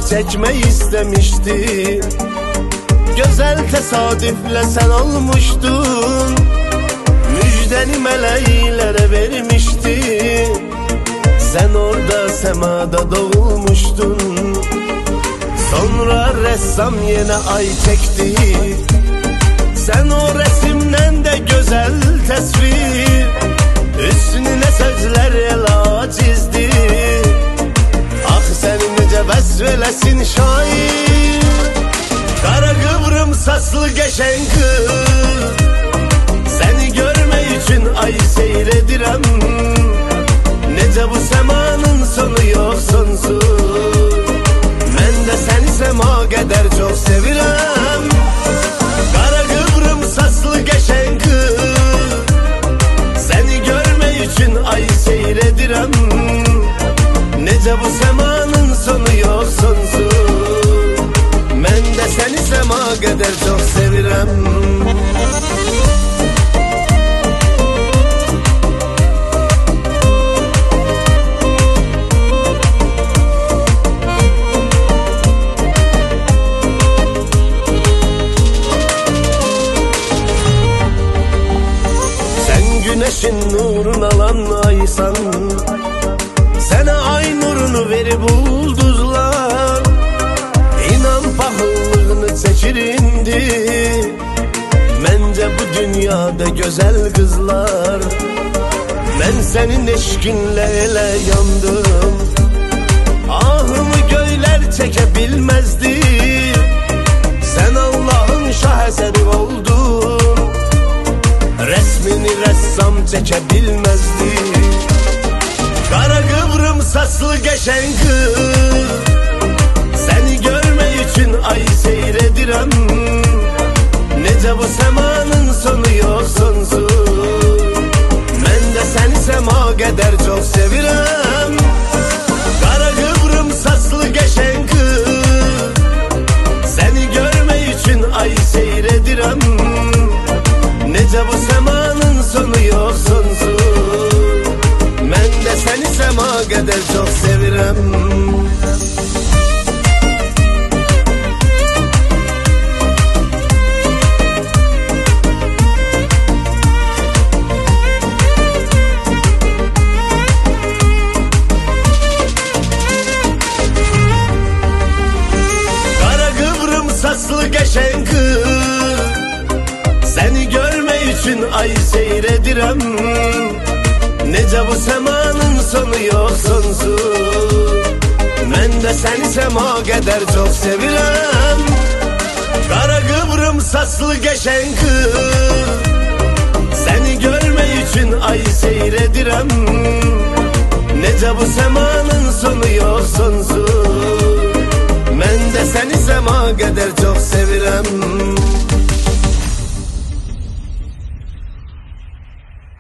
çekme istemiştim. Güzel tesadüfle sen olmuştun. Müjdeni meleğlere vermiştin. Sen orada semada doğulmuştun. Sonra ressam yine ay çekti. Sen o resimden de güzel tasvir, üstüne sözler ela çizdi. Ah senin nece besvelesin şair. Kara kıvrım saslı geçen kız, seni görme için ay seyredirem. Nece bu semanın sonu yok sonsuz. Ben de seni sema kadar çok sevirem. Kara kıvrım saslı geçen kız, seni görme için ay seyredirem. Nece bu semanın sonu yok sonsuz. Ben de seni sema kadar çok sevirem. Güneşin nurunu alan aysan, sana ay nurunu verip bulduzlar. İnan pahalılığını çekir indi. Bence bu dünyada güzel kızlar. Ben senin eşkinle ele yandım. Ahımı göyler çekebilmezdi. Sen Allah'ın şah eseri oldun. Resmini ressam çekebilmezdi. Kara kıvrım saslı geçen kız, seni görme için ay seyredirem. Nece bu semanın sonu yok sonsuz. Ben de seni sema kadar çok sevirem. Kara kıvrım saslı geçen kız, seni görme için ay seyredirem. Nece bu semanın sonu yok sonsuz. Ben de seni sema kadar çok sevirem. Kara kıvrım saslı geçen kız, seni görme için ay seyredirem. Nece bu semanın sonu yok sonsuz. Ben de seni sema kadar çok sevirem. Kara kıvrım saslı geçen kız, seni görme için ay seyredirem. Nece bu semanın sonu yok sonsuz. Ben de seni sema kadar çok sevirem.